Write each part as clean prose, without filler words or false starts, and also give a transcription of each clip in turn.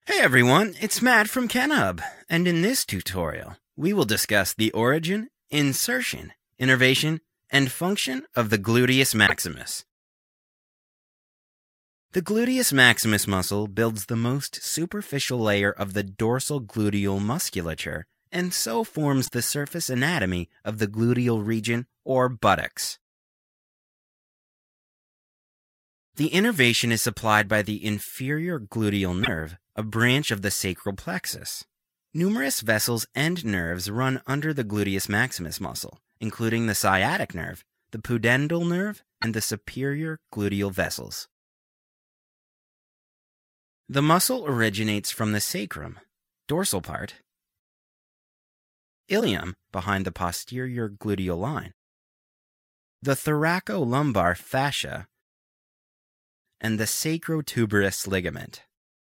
Hey everyone, it's Matt from KenHub, and in this tutorial, we will discuss the origin, insertion, innervation, and function of the gluteus maximus. The gluteus maximus muscle builds the most superficial layer of the dorsal gluteal musculature and so forms the surface anatomy of the gluteal region or buttocks. The innervation is supplied by the inferior gluteal nerve, a branch of the sacral plexus. Numerous vessels and nerves run under the gluteus maximus muscle, including the sciatic nerve, the pudendal nerve, and the superior gluteal vessels. The muscle originates from the sacrum, dorsal part, ilium, behind the posterior gluteal line, the thoracolumbar fascia, and the sacrotuberous ligament.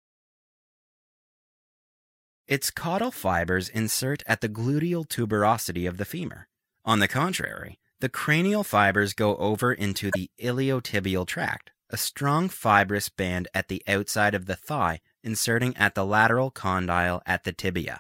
Its caudal fibers insert at the gluteal tuberosity of the femur. On the contrary, the cranial fibers go over into the iliotibial tract, a strong fibrous band at the outside of the thigh inserting at the lateral condyle at the tibia.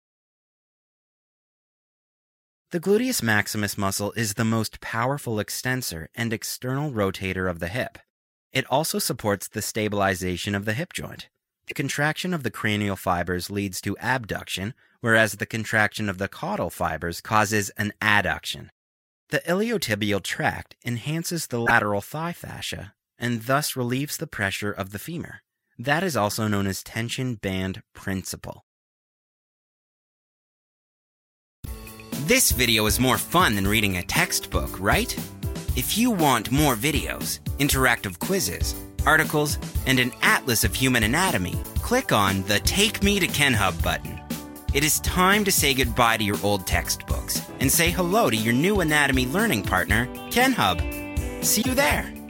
The gluteus maximus muscle is the most powerful extensor and external rotator of the hip. It also supports the stabilization of the hip joint. The contraction of the cranial fibers leads to abduction, whereas the contraction of the caudal fibers causes an adduction. The iliotibial tract enhances the lateral thigh fascia and thus relieves the pressure of the femur. That is also known as tension band principle. This video is more fun than reading a textbook, right? If you want more videos, interactive quizzes, articles, and an atlas of human anatomy, click on the Take Me to KenHub button. It is time to say goodbye to your old textbooks and say hello to your new anatomy learning partner, KenHub. See you there!